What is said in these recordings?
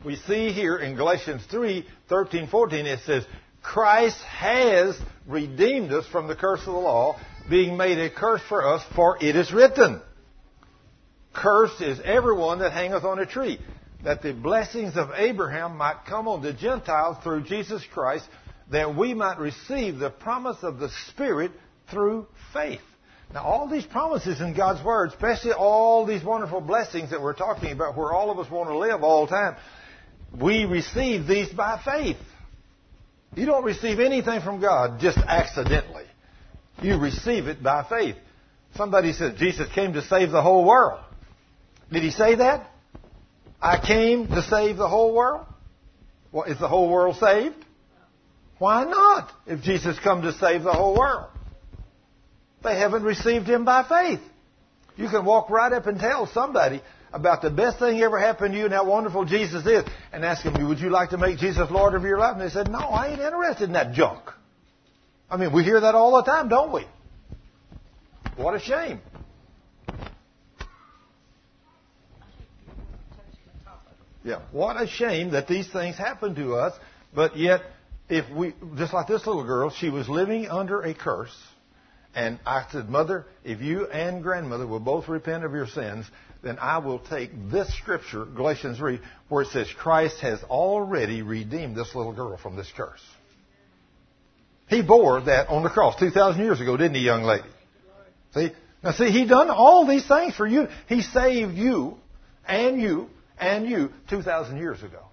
We see here in Galatians 3:13-14, it says, Christ has redeemed us from the curse of the law, being made a curse for us, for it is written, Cursed is everyone that hangeth on a tree, that the blessings of Abraham might come on the Gentiles through Jesus Christ, that we might receive the promise of the Spirit through faith. Now, all these promises in God's Word, especially all these wonderful blessings that we're talking about, where all of us want to live all the time, we receive these by faith. You don't receive anything from God just accidentally. You receive it by faith. Somebody said Jesus came to save the whole world. Did he say that? I came to save the whole world? Well, is the whole world saved? Why not, if Jesus come to save the whole world? They haven't received Him by faith. You can walk right up and tell somebody about the best thing ever happened to you and how wonderful Jesus is, and ask them, would you like to make Jesus Lord of your life? And they said, no, I ain't interested in that junk. I mean, we hear that all the time, don't we? What a shame. Yeah, what a shame that these things happen to us, but yet, if we, just like this little girl, she was living under a curse. And I said, Mother, if you and grandmother will both repent of your sins, then I will take this scripture, Galatians 3, where it says Christ has already redeemed this little girl from this curse. He bore that on the cross 2,000 years ago, didn't he, young lady? See? Now see, He done all these things for you. He saved you and you and you 2,000 years ago.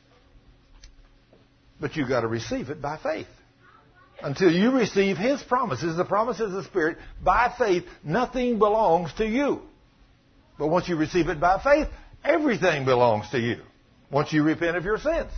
But you've got to receive it by faith. Until you receive His promises, the promises of the Spirit, by faith, nothing belongs to you. But once you receive it by faith, everything belongs to you. Once you repent of your sins.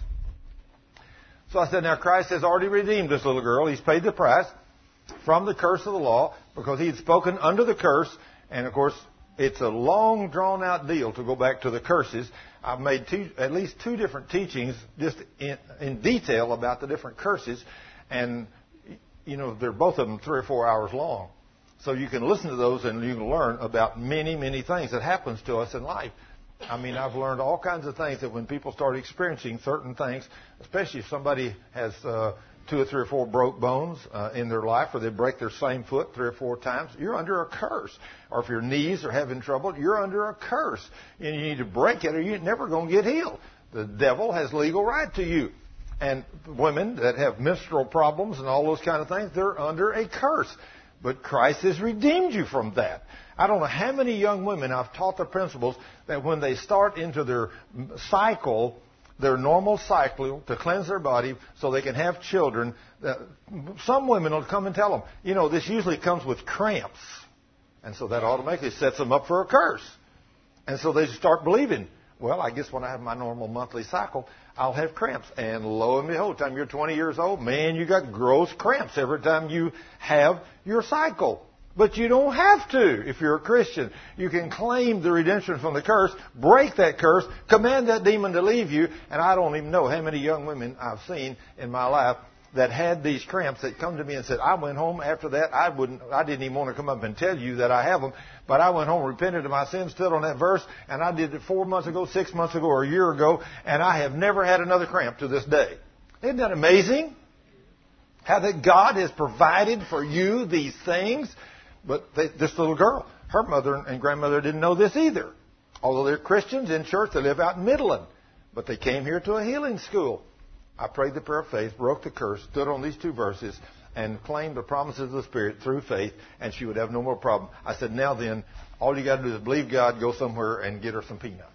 So I said, now Christ has already redeemed this little girl. He's paid the price from the curse of the law because He had spoken under the curse. And of course, it's a long drawn out deal to go back to the curses. I've made at least two different teachings just in detail about the different curses. And you know, they're both of them 3 or 4 hours long. So you can listen to those and you can learn about many, many things that happens to us in life. I mean, I've learned all kinds of things that when people start experiencing certain things, especially if somebody has 2 or 3 or 4 broke bones in their life, or they break their same foot 3 or 4 times, you're under a curse. Or if your knees are having trouble, you're under a curse. And you need to break it or you're never going to get healed. The devil has legal right to you. And women that have menstrual problems and all those kind of things, they're under a curse. But Christ has redeemed you from that. I don't know how many young women I've taught the principles that when they start into their cycle, their normal cycle to cleanse their body so they can have children, some women will come and tell them, you know, this usually comes with cramps. And so that automatically sets them up for a curse. And so they start believing, well, I guess when I have my normal monthly cycle, I'll have cramps. And lo and behold, time you're 20 years old, man, you got gross cramps every time you have your cycle. But you don't have to if you're a Christian. You can claim the redemption from the curse, break that curse, command that demon to leave you. And I don't even know how many young women I've seen in my life that had these cramps that come to me and said, I went home after that. I didn't even want to come up and tell you that I have them. But I went home, repented of my sins, stood on that verse, and I did it 4 months ago, 6 months ago, or a year ago, and I have never had another cramp to this day. Isn't that amazing? How that God has provided for you these things. But this little girl, her mother and grandmother didn't know this either. Although they're Christians in church, they live out in Midland. But they came here to a healing school. I prayed the prayer of faith, broke the curse, stood on these 2 verses, and claimed the promises of the Spirit through faith, and she would have no more problem. I said, now then, all you got to do is believe God, go somewhere, and get her some peanuts.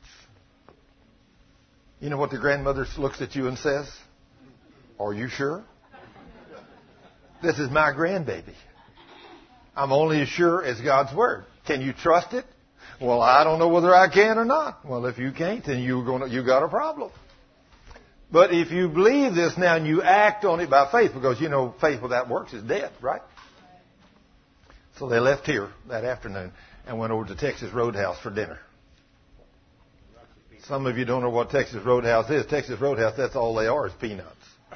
You know what the grandmother looks at you and says? Are you sure? This is my grandbaby. I'm only as sure as God's Word. Can you trust it? Well, I don't know whether I can or not. Well, if you can't, then you got a problem. But if you believe this now and you act on it by faith, because, you know, faith without works is dead, right? So they left here that afternoon and went over to Texas Roadhouse for dinner. Some of you don't know what Texas Roadhouse is. Texas Roadhouse, that's all they are is peanuts.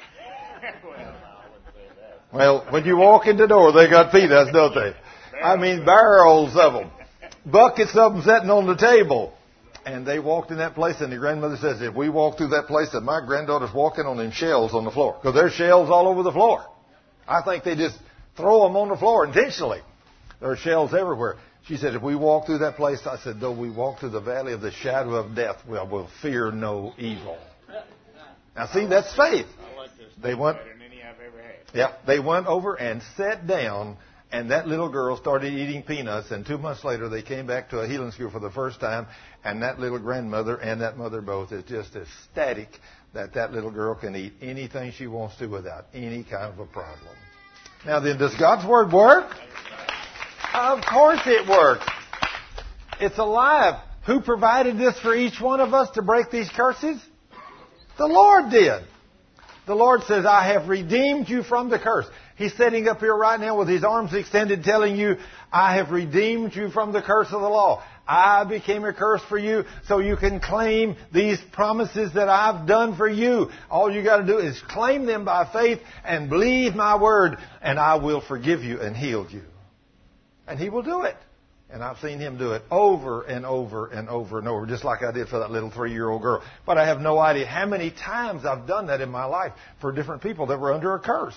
Well, when you walk in the door, they got peanuts, don't they? I mean, barrels of them. Buckets of them sitting on the table. And they walked in that place, and the grandmother says, if we walk through that place, that my granddaughter's walking on them shells on the floor. Because there's shells all over the floor. I think they just throw them on the floor intentionally. There are shells everywhere. She said, if we walk through that place, I said, though we walk through the valley of the shadow of death, we will fear no evil. Now see, that's faith. I like this. They went, Better than any I've ever had. yeah, they went over and sat down, and that little girl started eating peanuts, and 2 months later they came back to a healing school for the first time, and that little grandmother and that mother both is just ecstatic that that little girl can eat anything she wants to without any kind of a problem. Now then, does God's Word work? Of course it works. It's alive. Who provided this for each one of us to break these curses? The Lord did. The Lord says, I have redeemed you from the curse. He's sitting up here right now with His arms extended telling you, I have redeemed you from the curse of the law. I became a curse for you so you can claim these promises that I've done for you. All you got to do is claim them by faith and believe my word, and I will forgive you and heal you. And He will do it. And I've seen Him do it over and over and over and over, just like I did for that little 3-year-old girl. But I have no idea how many times I've done that in my life for different people that were under a curse.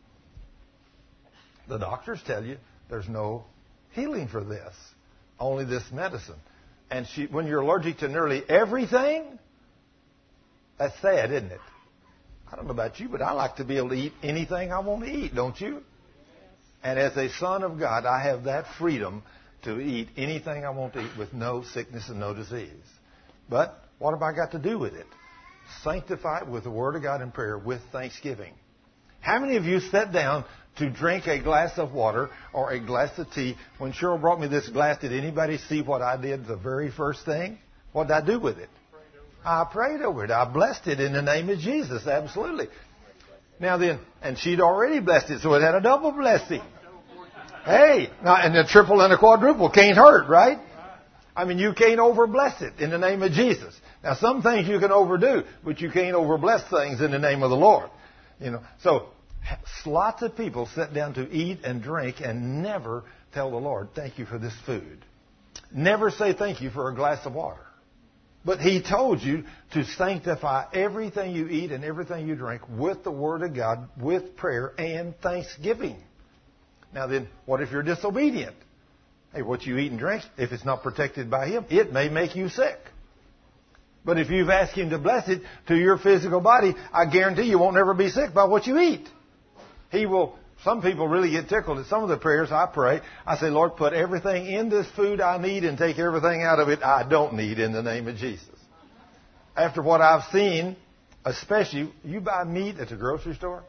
The doctors tell you there's no healing for this, only this medicine. And when you're allergic to nearly everything, that's sad, isn't it? I don't know about you, but I like to be able to eat anything I want to eat, don't you? And as a son of God, I have that freedom to eat anything I want to eat with no sickness and no disease. But what have I got to do with it? Sanctify it with the Word of God and prayer with thanksgiving. How many of you sat down to drink a glass of water or a glass of tea? When Cheryl brought me this glass, did anybody see what I did the very first thing? What did I do with it? I prayed over it. I blessed it in the name of Jesus. Absolutely. Now then, and she'd already blessed it, so it had a double blessing. Hey, now, and the triple and the quadruple can't hurt, right? I mean, you can't overbless it in the name of Jesus. Now, some things you can overdo, but you can't overbless things in the name of the Lord. You know, so lots of people sit down to eat and drink and never tell the Lord, thank you for this food. Never say thank you for a glass of water. But He told you to sanctify everything you eat and everything you drink with the Word of God, with prayer and thanksgiving. Now then, what if you're disobedient? Hey, what you eat and drink, if it's not protected by Him, it may make you sick. But if you've asked Him to bless it to your physical body, I guarantee you won't ever be sick by what you eat. He will. Some people really get tickled at some of the prayers I pray. I say, Lord, put everything in this food I need and take everything out of it I don't need in the name of Jesus. After what I've seen, especially, you buy meat at the grocery store?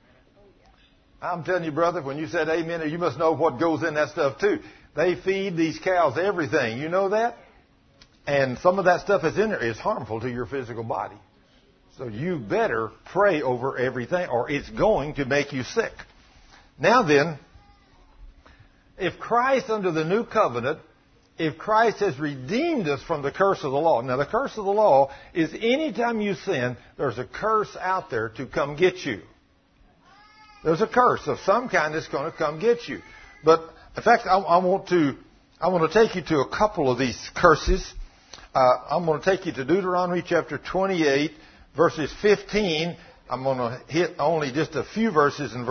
I'm telling you, brother, when you said amen, you must know what goes in that stuff too. They feed these cows everything. You know that? And some of that stuff that's in there is harmful to your physical body. So you better pray over everything or it's going to make you sick. Now then, if Christ under the new covenant, if Christ has redeemed us from the curse of the law. Now the curse of the law is anytime you sin, there's a curse out there to come get you. There's a curse of some kind that's going to come get you. But in fact, I want to take you to a couple of these curses. I'm going to take you to Deuteronomy chapter 28, verses 15. I'm going to hit only just a few verses in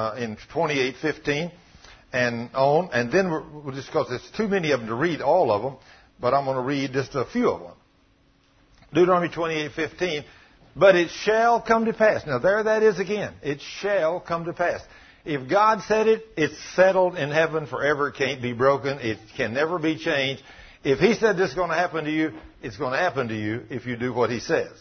28:15 and on, and then we'll just because there's too many of them to read all of them, but I'm going to read just a few of them. Deuteronomy 28:15. But it shall come to pass. Now there that is again. It shall come to pass. If God said it, it's settled in heaven forever. It can't be broken. It can never be changed. If He said this is going to happen to you, it's going to happen to you if you do what He says.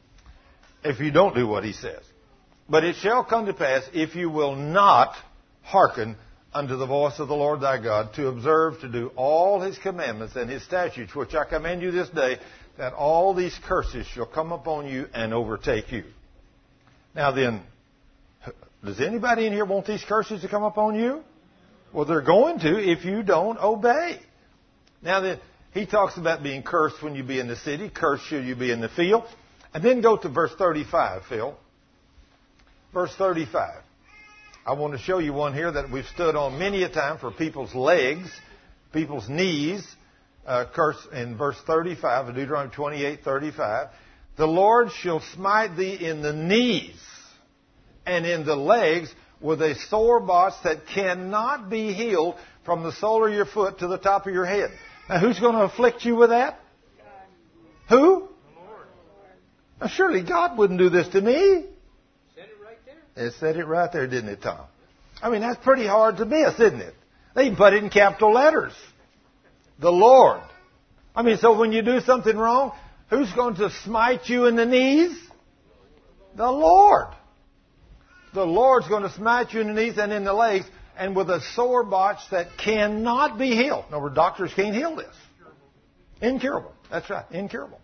If you don't do what He says. But it shall come to pass if you will not hearken unto the voice of the Lord thy God to observe to do all His commandments and His statutes, which I command you this day, that all these curses shall come upon you and overtake you. Now then, does anybody in here want these curses to come upon you? Well, they're going to if you don't obey. Now then, He talks about being cursed when you be in the city, cursed should you be in the field. And then go to verse 35, Phil. Verse 35. I want to show you one here that we've stood on many a time for people's legs, people's knees, curse in verse 35 of Deuteronomy 28:35. The Lord shall smite thee in the knees and in the legs with a sore botch that cannot be healed from the sole of your foot to the top of your head. Now, who's going to afflict you with that? Who? Now, surely God wouldn't do this to me. Said it right there. It said it right there, didn't it, Tom? I mean, that's pretty hard to miss, isn't it? They even put it in capital letters. The Lord. I mean, so when you do something wrong, who's going to smite you in the knees? The Lord. The Lord's going to smite you in the knees and in the legs, and with a sore botch that cannot be healed. In other words, doctors can't heal this. Incurable. That's right, incurable.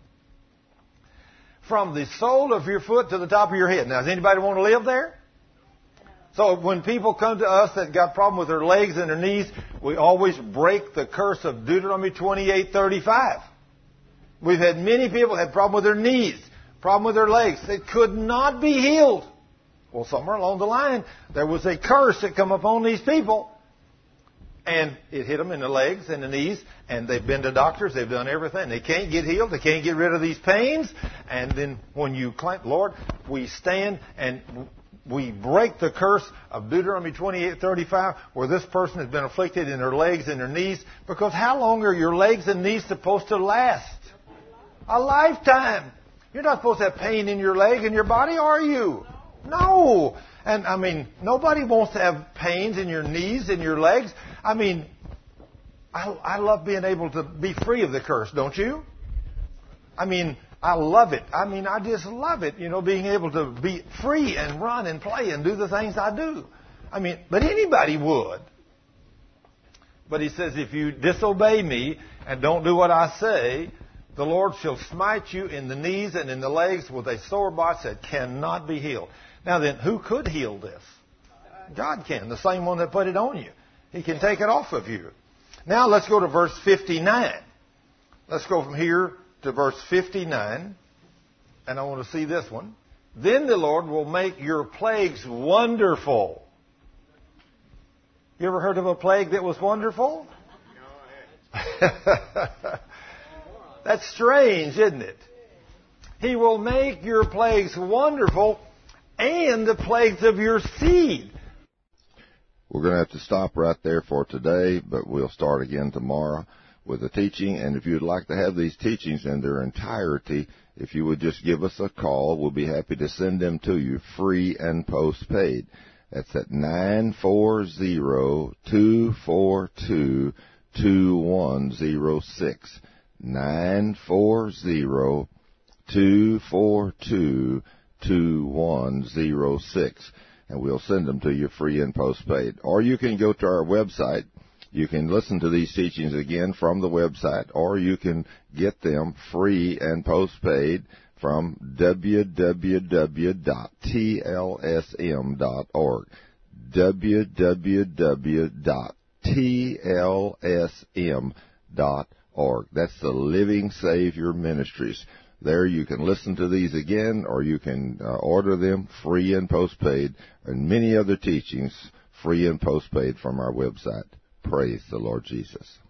From the sole of your foot to the top of your head. Now, does anybody want to live there? So when people come to us that got a problem with their legs and their knees, we always break the curse of Deuteronomy 28:35. We've had many people have problem with their knees, problem with their legs. They could not be healed. Well, somewhere along the line, there was a curse that come upon these people. And it hit them in the legs and the knees, and they've been to doctors, they've done everything. They can't get healed, they can't get rid of these pains. And then when you claim, Lord, we stand and we break the curse of Deuteronomy 28:35, where this person has been afflicted in their legs and their knees. Because how long are your legs and knees supposed to last? A lifetime. You're not supposed to have pain in your leg and your body, are you? No. And I mean, nobody wants to have pains in your knees and your legs. I mean, I love being able to be free of the curse, don't you? I mean, I love it. I mean, I just love it, being able to be free and run and play and do the things I do. I mean, but anybody would. But he says, if you disobey me and don't do what I say, the Lord shall smite you in the knees and in the legs with a sore botch that cannot be healed. Now then, who could heal this? God can, the same one that put it on you. He can take it off of you. Now let's go to verse 59. Let's go from here to verse 59. And I want to see this one. Then the Lord will make your plagues wonderful. You ever heard of a plague that was wonderful? That's strange, isn't it? He will make your plagues wonderful and the plagues of your seed. We're going to have to stop right there for today, but we'll start again tomorrow with the teaching. And if you'd like to have these teachings in their entirety, if you would just give us a call, we'll be happy to send them to you free and postpaid. That's at 940-242-2106. 940-242-2106. And we'll send them to you free and postpaid. Or you can go to our website. You can listen to these teachings again from the website, or you can get them free and postpaid from www.tlsm.org. www.tlsm.org. That's the Living Savior Ministries. There you can listen to these again, or you can order them free and postpaid, and many other teachings free and postpaid from our website. Praise the Lord Jesus.